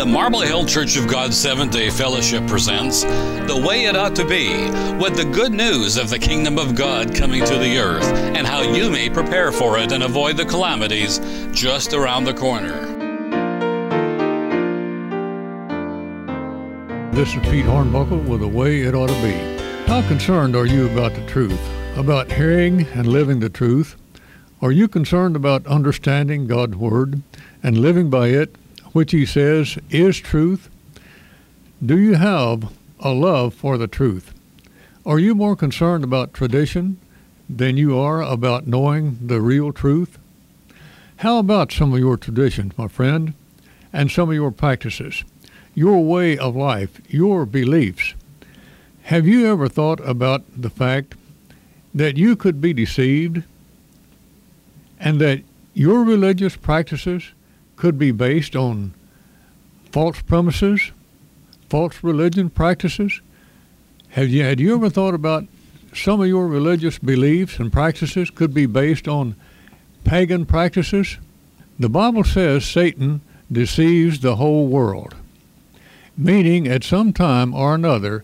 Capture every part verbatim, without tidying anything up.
The Marble Hill Church of God Seventh-day Fellowship presents The Way It Ought to Be, with the good news of the kingdom of God coming to the earth and how you may prepare for it and avoid the calamities just around the corner. This is Pete Hornbuckle with The Way It Ought to Be. How concerned are you about the truth, about hearing and living the truth? Are you concerned about understanding God's Word and living by it, which He says is truth? Do you have a love for the truth? Are you more concerned about tradition than you are about knowing the real truth? How about some of your traditions, my friend, and some of your practices, your way of life, your beliefs? Have you ever thought about the fact that you could be deceived and that your religious practices could be based on false premises, false religion practices? Have you, had you ever thought about some of your religious beliefs and practices could be based on pagan practices? The Bible says Satan deceives the whole world, meaning at some time or another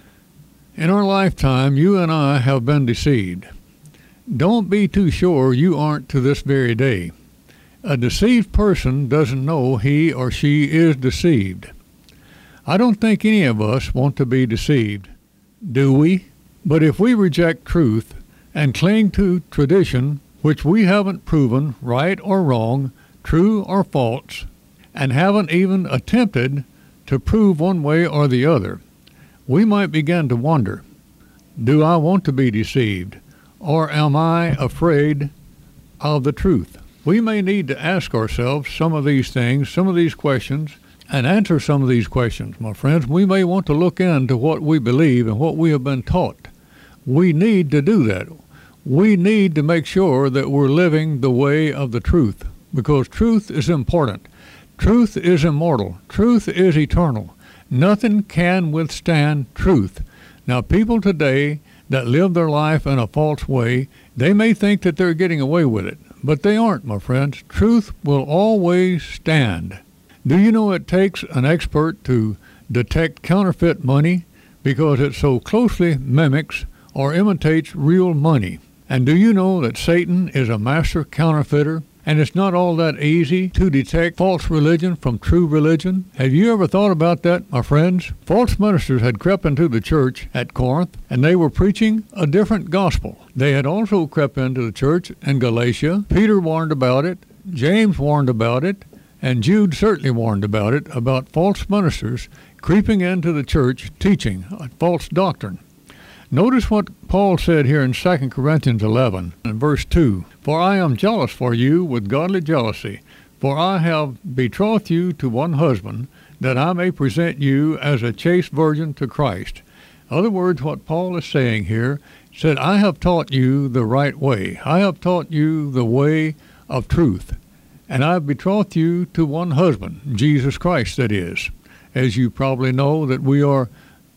in our lifetime, you and I have been deceived. Don't be too sure you aren't to this very day. A deceived person doesn't know he or she is deceived. I don't think any of us want to be deceived, do we? But if we reject truth and cling to tradition, which we haven't proven right or wrong, true or false, and haven't even attempted to prove one way or the other, we might begin to wonder, do I want to be deceived, or am I afraid of the truth? We may need to ask ourselves some of these things, some of these questions, and answer some of these questions, my friends. We may want to look into what we believe and what we have been taught. We need to do that. We need to make sure that we're living the way of the truth, because truth is important. Truth is immortal. Truth is eternal. Nothing can withstand truth. Now, people today that live their life in a false way, they may think that they're getting away with it. But they aren't, my friends. Truth will always stand. Do you know it takes an expert to detect counterfeit money because it so closely mimics or imitates real money? And do you know that Satan is a master counterfeiter? And it's not all that easy to detect false religion from true religion. Have you ever thought about that, my friends? False ministers had crept into the church at Corinth, and they were preaching a different gospel. They had also crept into the church in Galatia. Peter warned about it, James warned about it, and Jude certainly warned about it, about false ministers creeping into the church teaching a false doctrine. Notice what Paul said here in Second Corinthians eleven, in verse two. For I am jealous for you with godly jealousy, for I have betrothed you to one husband, that I may present you as a chaste virgin to Christ. In other words, what Paul is saying here, said, I have taught you the right way. I have taught you the way of truth. And I have betrothed you to one husband, Jesus Christ, that is. As you probably know, that we are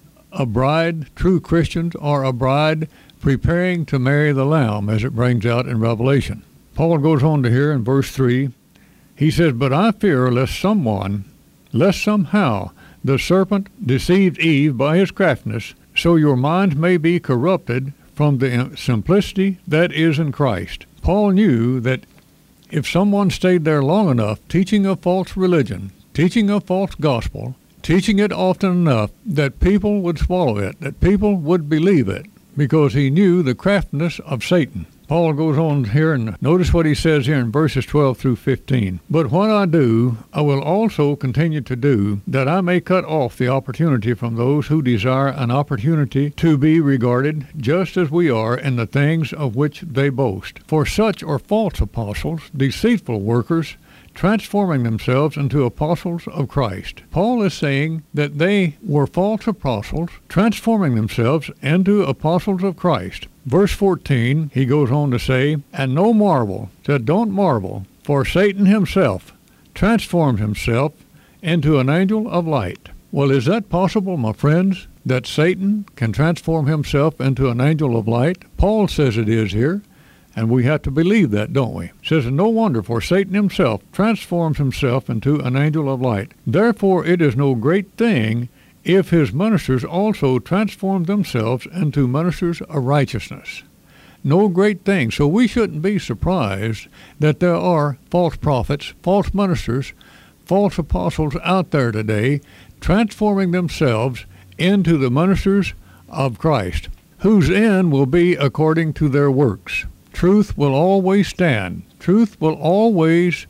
a bride, true Christians are a bride preparing to marry the Lamb, as it brings out in Revelation. Paul goes on to here in verse three. He says, But I fear lest someone, lest somehow the serpent deceived Eve by his craftiness, so your minds may be corrupted from the simplicity that is in Christ. Paul knew that if someone stayed there long enough teaching a false religion, teaching a false gospel, teaching it often enough that people would swallow it, that people would believe it, because he knew the craftiness of Satan. Paul goes on here, and notice what he says here in verses twelve through fifteen. But what I do, I will also continue to do, that I may cut off the opportunity from those who desire an opportunity to be regarded just as we are in the things of which they boast. For such are false apostles, deceitful workers, transforming themselves into apostles of Christ. Paul is saying that they were false apostles, transforming themselves into apostles of Christ. Verse fourteen, he goes on to say, And no marvel, said don't marvel, for Satan himself transformed himself into an angel of light. Well, is that possible, my friends, that Satan can transform himself into an angel of light? Paul says it is here. And we have to believe that, don't we? It says, and no wonder, for Satan himself transforms himself into an angel of light. Therefore it is no great thing if his ministers also transform themselves into ministers of righteousness. No great thing. So we shouldn't be surprised that there are false prophets, false ministers, false apostles out there today transforming themselves into the ministers of Christ, whose end will be according to their works. Truth will always stand. Truth will always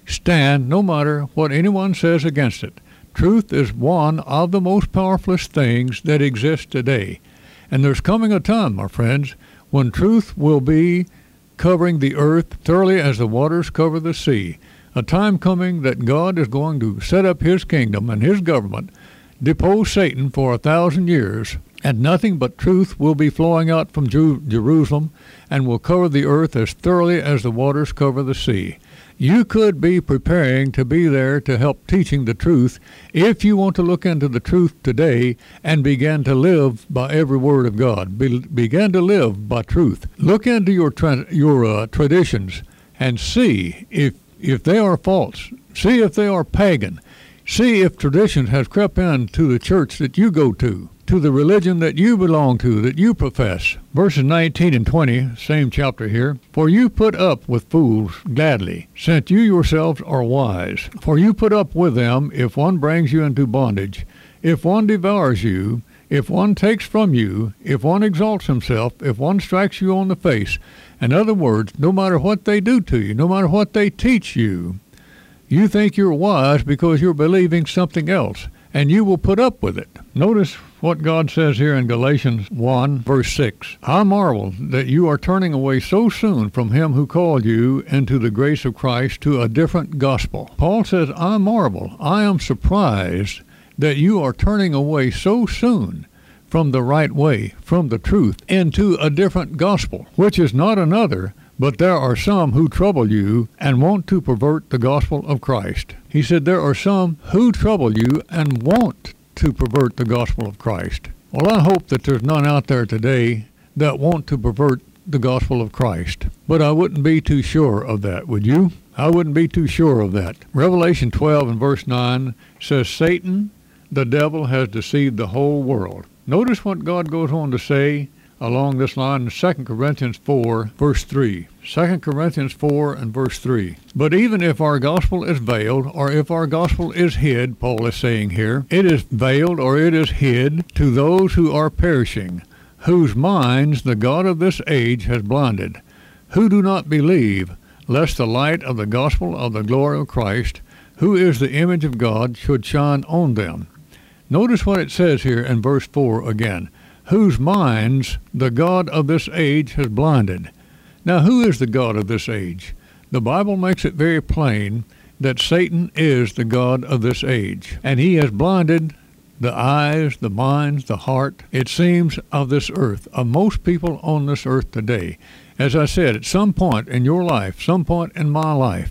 stand no matter what anyone says against it. Truth is one of the most powerful things that exist today. And there's coming a time, my friends, when truth will be covering the earth thoroughly as the waters cover the sea. A time coming that God is going to set up his kingdom and his government, depose Satan for a thousand years, and nothing but truth will be flowing out from Jer- Jerusalem and will cover the earth as thoroughly as the waters cover the sea. You could be preparing to be there to help teaching the truth if you want to look into the truth today and begin to live by every word of God. Be- begin to live by truth. Look into your tra- your uh, traditions and see if if they are false. See if they are pagan. See if tradition has crept into the church that you go to, to the religion that you belong to, that you profess. Verses nineteen and twenty, same chapter here. For you put up with fools gladly, since you yourselves are wise. For you put up with them if one brings you into bondage, if one devours you, if one takes from you, if one exalts himself, if one strikes you on the face. In other words, no matter what they do to you, no matter what they teach you, you think you're wise because you're believing something else, and you will put up with it. Notice what God says here in Galatians one, verse six. I marvel that you are turning away so soon from him who called you into the grace of Christ to a different gospel. Paul says, I marvel, I am surprised that you are turning away so soon from the right way, from the truth, into a different gospel, which is not another, but there are some who trouble you and want to pervert the gospel of Christ. He said there are some who trouble you and want to pervert the gospel of Christ. Well, I hope that there's none out there today that want to pervert the gospel of Christ. But I wouldn't be too sure of that, would you? I wouldn't be too sure of that. Revelation twelve and verse nine says, Satan, the devil, has deceived the whole world. Notice what God goes on to say along this line in Second Corinthians four, verse three. Second Corinthians four and verse three. But even if our gospel is veiled, or if our gospel is hid, Paul is saying here, it is veiled or it is hid to those who are perishing, whose minds the God of this age has blinded, who do not believe, lest the light of the gospel of the glory of Christ, who is the image of God, should shine on them. Notice what it says here in verse four again. Whose minds the God of this age has blinded. Now, who is the God of this age? The Bible makes it very plain that Satan is the God of this age, and he has blinded the eyes, the minds, the heart, it seems, of this earth, of most people on this earth today. As I said, at some point in your life, some point in my life,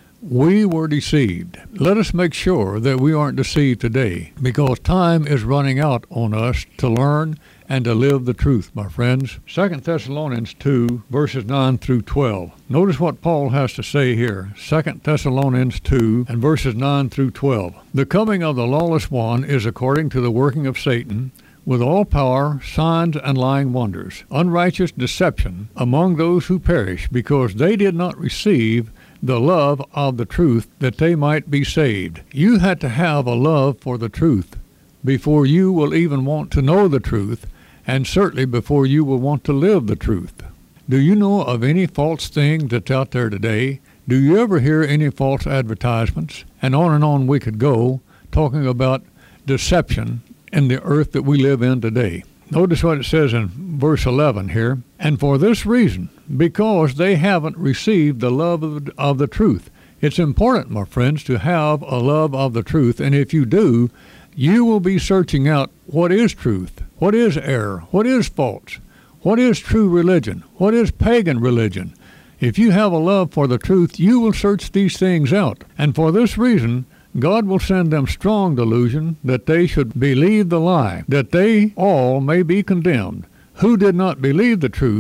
we were deceived. Let us make sure that we aren't deceived today, because time is running out on us to learn and to live the truth, my friends. Second Thessalonians two, verses nine through twelve. Notice what Paul has to say here. Second Thessalonians two and verses nine through twelve. The coming of the lawless one is according to the working of Satan, with all power, signs, and lying wonders, unrighteous deception among those who perish, because they did not receive the love of the truth, that they might be saved. You had to have a love for the truth before you will even want to know the truth, and certainly before you will want to live the truth. Do you know of any false thing that's out there today? Do you ever hear any false advertisements? And on and on we could go, talking about deception in the earth that we live in today. Notice what it says in verse eleven here. And for this reason, because they haven't received the love of the, of the truth. It's important, my friends, to have a love of the truth. And if you do, you will be searching out what is truth, what is error, what is false, what is true religion, what is pagan religion. If you have a love for the truth, you will search these things out. And for this reason, God will send them strong delusion that they should believe the lie, that they all may be condemned, who did not believe the truth,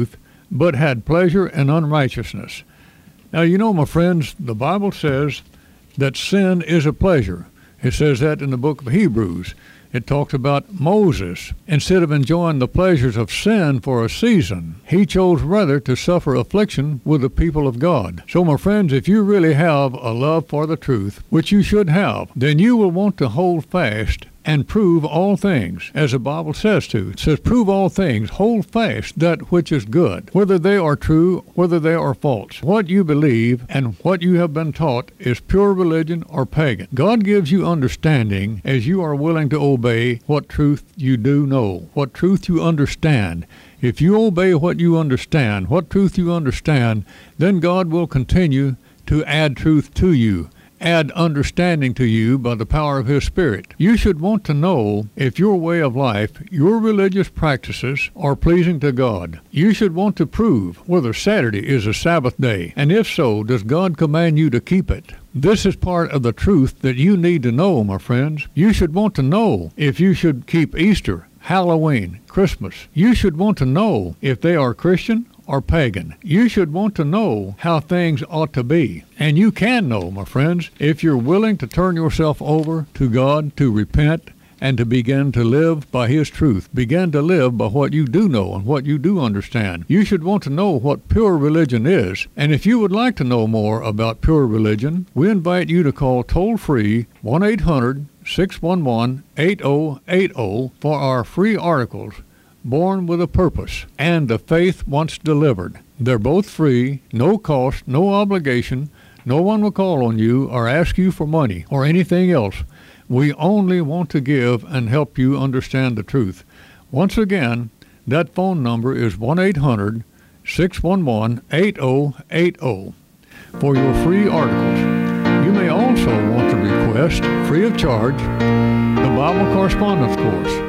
but had pleasure in unrighteousness. Now, you know, my friends, the Bible says that sin is a pleasure. It says that in the book of Hebrews. It talks about Moses. Instead of enjoying the pleasures of sin for a season, he chose rather to suffer affliction with the people of God. So, my friends, if you really have a love for the truth, which you should have, then you will want to hold fast and prove all things, as the Bible says to. It says, prove all things, hold fast that which is good, whether they are true, whether they are false. What you believe and what you have been taught is pure religion or pagan. God gives you understanding as you are willing to obey what truth you do know, what truth you understand. If you obey what you understand, what truth you understand, then God will continue to add truth to you, add understanding to you by the power of His Spirit. You should want to know if your way of life, your religious practices, are pleasing to God. You should want to prove whether Saturday is a Sabbath day, and if so, does God command you to keep it? This is part of the truth that you need to know, my friends. You should want to know if you should keep Easter, Halloween, Christmas. You should want to know if they are Christian or pagan. You should want to know how things ought to be. And you can know, my friends, if you're willing to turn yourself over to God, to repent, and to begin to live by His truth. Begin to live by what you do know and what you do understand. You should want to know what pure religion is. And if you would like to know more about pure religion, we invite you to call toll-free one eight hundred, six one one, eight zero eight zero for our free articles, Born with a Purpose, and The Faith Once Delivered. They're both free, no cost, no obligation. No one will call on you or ask you for money or anything else. We only want to give and help you understand the truth. Once again, that phone number is one eight hundred, six one one, eight zero eight zero for your free articles. You may also want to request, free of charge, the Bible Correspondence Course.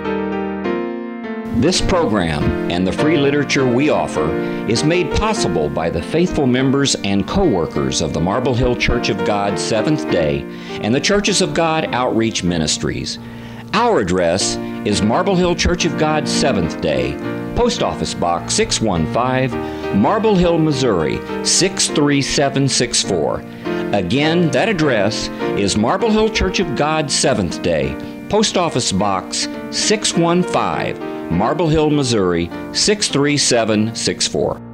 This program and the free literature we offer is made possible by the faithful members and co-workers of the Marble Hill Church of God Seventh Day and the Churches of God Outreach Ministries. Our address is Marble Hill Church of God Seventh Day, Post Office Box six one five, Marble Hill, Missouri six three seven six four. Again, that address is Marble Hill Church of God Seventh Day, Post Office Box six one five, Marble Hill, Missouri six three seven six four.